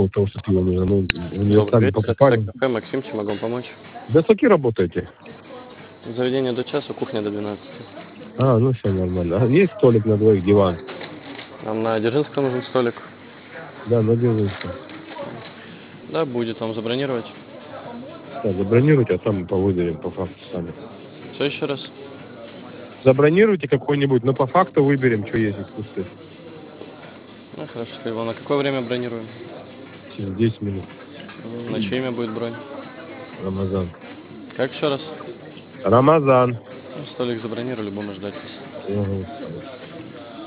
того, что пиво нужно. Ну, Добрый универсально вечер, это покупаем. кафе Максим, чем могу помочь? До скольки работаете? Заведение до часу, кухня до 12. Ну все нормально. А есть столик на двоих, диван? Нам на Дзержинского нужен столик. Да, на Дзержинском. Да, будет вам забронировать. Да, забронируйте, а там повыберем по факту сами. Что еще раз? Забронируйте какой-нибудь, но по факту выберем, что есть из пустых. Ну, хорошо, его на какое время бронируем? Через 10 минут. На чье имя будет бронь? Рамазан. Как еще раз? Рамазан. Ну, столик забронирую, любому ждать вас. Угу.